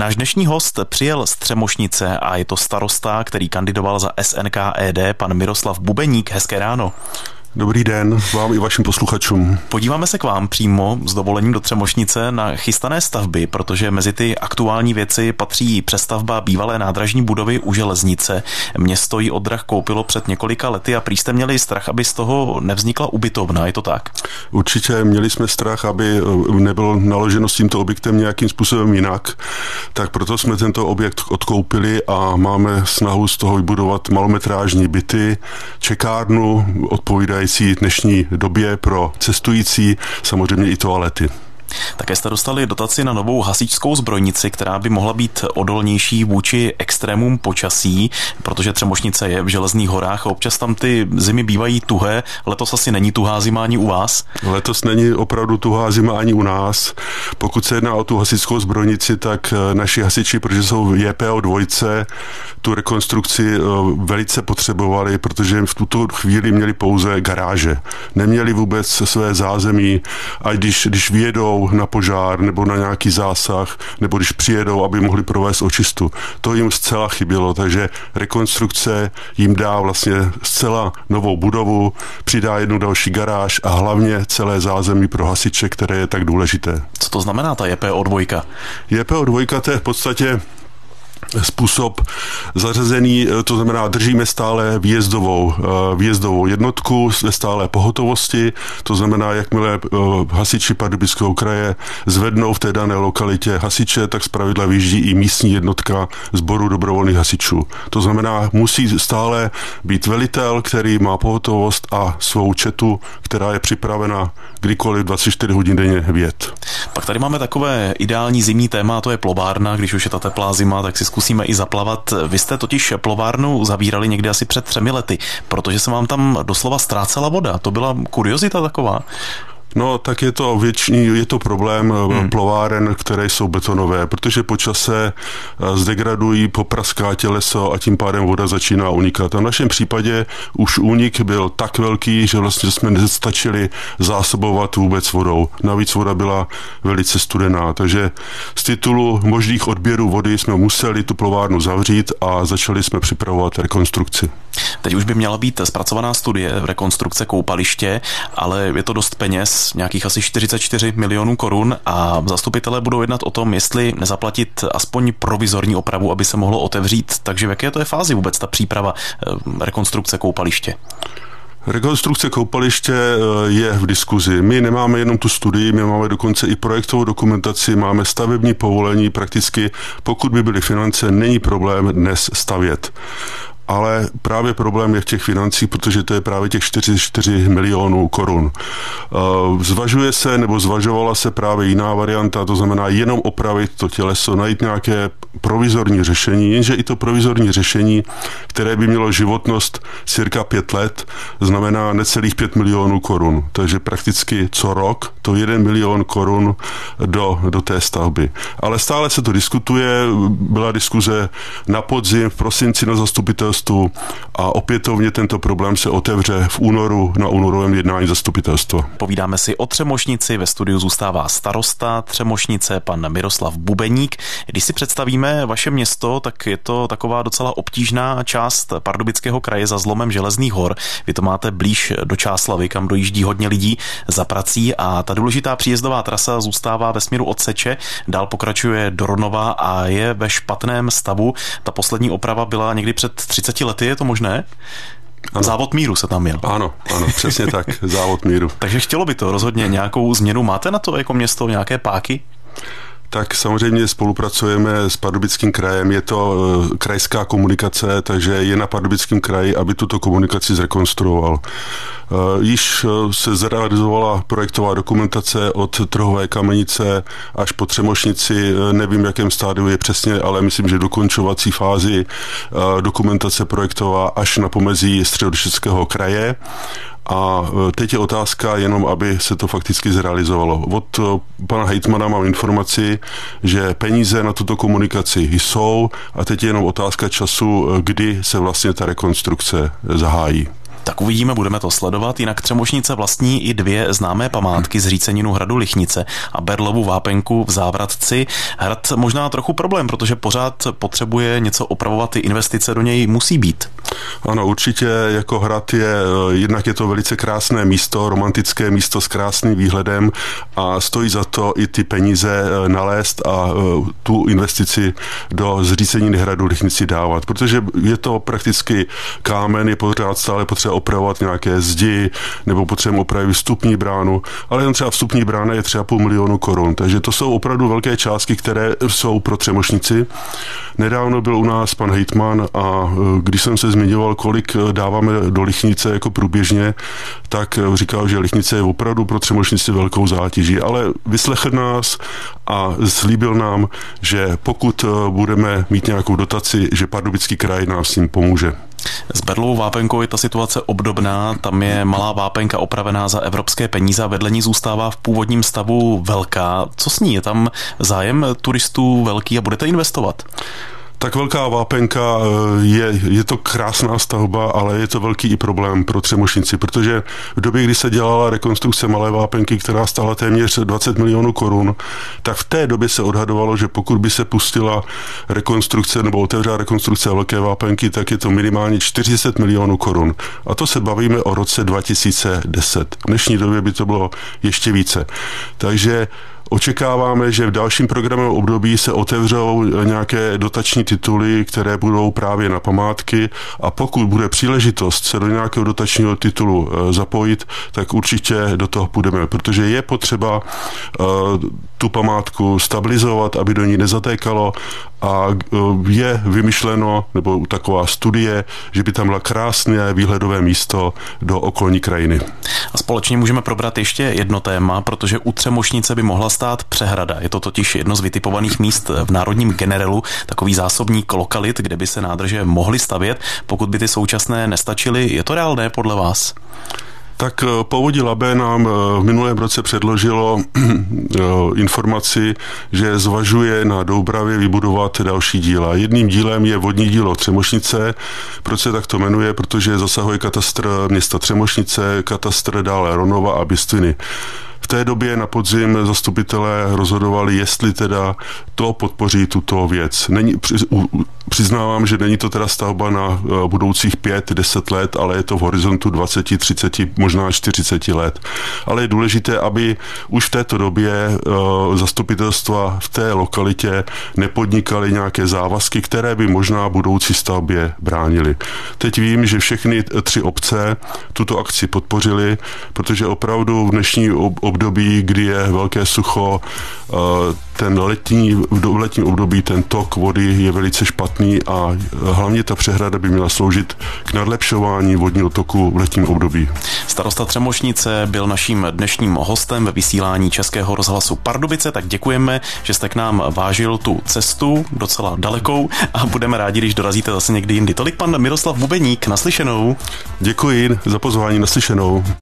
Náš dnešní host přijel z Třemošnice a je to starosta, který kandidoval za SNKED, pan Miroslav Bubeník. Hezké ráno. Dobrý den vám i vašim posluchačům. Podíváme se k vám přímo s dovolením do Třemošnice na chystané stavby, protože mezi ty aktuální věci patří přestavba bývalé nádražní budovy u železnice. Město ji od drah koupilo před několika lety a prý jste měli strach, aby z toho nevznikla ubytovna, je to tak? Určitě měli jsme strach, aby nebylo naloženo s tímto objektem nějakým způsobem jinak, tak proto jsme tento objekt odkoupili a máme snahu z toho vybudovat malometrážní byty, čekárnu, odpovídající dnešní době pro cestující, samozřejmě i toalety. Také jste dostali dotaci na novou hasičskou zbrojnici, která by mohla být odolnější vůči extrémům počasí, protože Třemošnice je v Železných horách a občas tam ty zimy bývají tuhé. Letos asi není tuhá zima ani u vás? Letos není opravdu tuhá zima ani u nás. Pokud se jedná o tu hasičskou zbrojnici, tak naši hasiči, protože jsou JPO 2, tu rekonstrukci velice potřebovali, protože v tuto chvíli měli pouze garáže. Neměli vůbec své zázemí, a když vyjedou na požár nebo na nějaký zásah, nebo když přijedou, aby mohli provést očistu. To jim zcela chybělo, takže rekonstrukce jim dá vlastně zcela novou budovu, přidá jednu další garáž a hlavně celé zázemí pro hasiče, které je tak důležité. Co to znamená ta JPO 2? JPO 2 to je v podstatě způsob zařazený, to znamená, držíme stále výjezdovou jednotku ve stálé pohotovosti, to znamená, jakmile hasiči Pardubického kraje zvednou v té dané lokalitě hasiče, tak zpravidla vyjíždí i místní jednotka sboru dobrovolných hasičů. To znamená, musí stále být velitel, který má pohotovost a svou četu, která je připravena kdykoliv 24 hodin denně vyjet. Pak tady máme takové ideální zimní téma, a to je plovárna. Když už je ta teplá zima, tak si zkusíme i zaplavat. Vy jste totiž plovárnu zavírali někdy asi před 3 lety, protože se vám tam doslova ztrácela voda. To byla kuriozita taková. No, tak je to problém plováren, které jsou betonové, protože po čase zdegradují, popraská těleso a tím pádem voda začíná unikat. A v našem případě už únik byl tak velký, že vlastně jsme nestačili zásobovat vůbec vodou. Navíc voda byla velice studená, takže z titulu možných odběrů vody jsme museli tu plovárnu zavřít a začali jsme připravovat rekonstrukci. Teď už by měla být zpracovaná studie rekonstrukce koupaliště, ale je to dost peněz, nějakých asi 44 milionů korun a zastupitelé budou jednat o tom, jestli nezaplatit aspoň provizorní opravu, aby se mohlo otevřít. Takže v jaké to je fázi vůbec ta příprava rekonstrukce koupaliště? Rekonstrukce koupaliště je v diskuzi. My nemáme jenom tu studii, my máme dokonce i projektovou dokumentaci, máme stavební povolení, prakticky pokud by byly finance, není problém dnes stavět. Ale právě problém je v těch financích, protože to je právě těch 44 milionů korun. Zvažuje se, nebo zvažovala se právě jiná varianta, to znamená jenom opravit to těleso, najít nějaké provizorní řešení, jenže i to provizorní řešení, které by mělo životnost cirka 5 let, znamená necelých 5 milionů korun. Takže prakticky co rok to 1 milion korun do té stavby. Ale stále se to diskutuje, byla diskuze na podzim, v prosinci na zastupitelstvu a opětovně tento problém se otevře v únoru na únorovém jednání zastupitelstva. Povídáme si o Třemošnici, ve studiu zůstává starosta Třemošnice, pan Miroslav Bubeník. Když si představíme vaše město, tak je to taková docela obtížná část Pardubického kraje za zlomem Železných hor. Vy to máte blíž do Čáslavi, kam dojíždí hodně lidí za prací a ta důležitá příjezdová trasa zůstává ve směru od Seče, dál pokračuje do Ronova a je ve špatném stavu. Ta poslední oprava byla někdy před 30 lety, je to možné? Ano. Závod míru se tam měl. Ano, přesně tak, závod míru. Takže chtělo by to rozhodně nějakou změnu. Máte na to jako město nějaké páky? Tak samozřejmě spolupracujeme s Pardubickým krajem, je to krajská komunikace, takže je na Pardubickém kraji, aby tuto komunikaci zrekonstruoval. Již se zrealizovala projektová dokumentace od Trhové Kamenice až po Třemošnici, nevím, v jakém stádiu je přesně, ale myslím, že dokončovací fázi dokumentace projektová až na pomezí Středočeského kraje. A teď je otázka jenom, aby se to fakticky zrealizovalo. Od pana hejtmana mám informaci, že peníze na tuto komunikaci jsou a teď je jenom otázka času, kdy se vlastně ta rekonstrukce zahájí. Tak uvidíme, budeme to sledovat. Jinak Třemošnice vlastní i 2 známé památky, zříceninu hradu Lichnice a Berlovu vápenku v Závratci. Hrad možná trochu problém, protože pořád potřebuje něco opravovat, ty investice do něj musí být. Ano, určitě jako hrad jednak je to velice krásné místo, romantické místo s krásným výhledem a stojí za to i ty peníze nalézt a tu investici do zříceniny hradu Lichnici dávat, protože je to prakticky kámen, je pořád stále potřeba opravovat nějaké zdi, nebo potřebujeme opravit vstupní bránu, ale jen třeba vstupní brána je třeba 500 000 korun, takže to jsou opravdu velké částky, které jsou pro Třemošnici. Nedávno byl u nás pan hejtman a když jsem se zmiňoval, kolik dáváme do Lichnice jako průběžně, tak říkal, že Lichnice je opravdu pro Třemošnici velkou zátěží, ale vyslechl nás a slíbil nám, že pokud budeme mít nějakou dotaci, že Pardubický kraj nám s tím pomůže. S Berlovou vápenkou je ta situace obdobná, tam je malá vápenka opravená za evropské peníze a vedle ní zůstává v původním stavu velká. Co s ní? Je tam zájem turistů velký a budete investovat? Tak velká vápenka je to krásná stavba, ale je to velký i problém pro Třemošnici, protože v době, kdy se dělala rekonstrukce malé vápenky, která stála téměř 20 milionů korun, tak v té době se odhadovalo, že pokud by se pustila rekonstrukce nebo otevřela rekonstrukce velké vápenky, tak je to minimálně 40 milionů korun. A to se bavíme o roce 2010. V dnešní době by to bylo ještě více. Takže očekáváme, že v dalším programovém období se otevřou nějaké dotační tituly, které budou právě na památky a pokud bude příležitost se do nějakého dotačního titulu zapojit, tak určitě do toho půjdeme, protože je potřeba tu památku stabilizovat, aby do ní nezatékalo a je vymyšleno, nebo taková studie, že by tam bylo krásné výhledové místo do okolní krajiny. A společně můžeme probrat ještě jedno téma, protože u Třemošnice by mohla stát přehrada. Je to totiž jedno z vytipovaných míst v Národním generelu, takový zásobník lokalit, kde by se nádrže mohly stavět, pokud by ty současné nestačily. Je to reálné podle vás? Tak Povodí Labe nám v minulém roce předložilo informaci, že zvažuje na Doubravě vybudovat další díla. Jedním dílem je vodní dílo Třemošnice. Proč se tak to jmenuje? Protože zasahuje katastr města Třemošnice, katastr dále Ronova a Bystviny. V té době na podzim zastupitelé rozhodovali, jestli teda to podpoří tuto věc. Přiznávám, že není to teda stavba na budoucích 5-10 let, ale je to v horizontu 20, 30, možná 40 let. Ale je důležité, aby už v této době zastupitelstva v té lokalitě nepodnikaly nějaké závazky, které by možná budoucí stavbě bránily. Teď vím, že všechny 3 obce tuto akci podpořily, protože opravdu v dnešní období, kdy je velké sucho, v letním období ten tok vody je velice špatný a hlavně ta přehrada by měla sloužit k nadlepšování vodního toku v letním období. Starosta Třemošnice byl naším dnešním hostem ve vysílání Českého rozhlasu Pardubice, tak děkujeme, že jste k nám vážil tu cestu docela dalekou a budeme rádi, když dorazíte zase někdy jindy. Tolik pan Miroslav Bubeník, naslyšenou. Děkuji za pozvání, naslyšenou.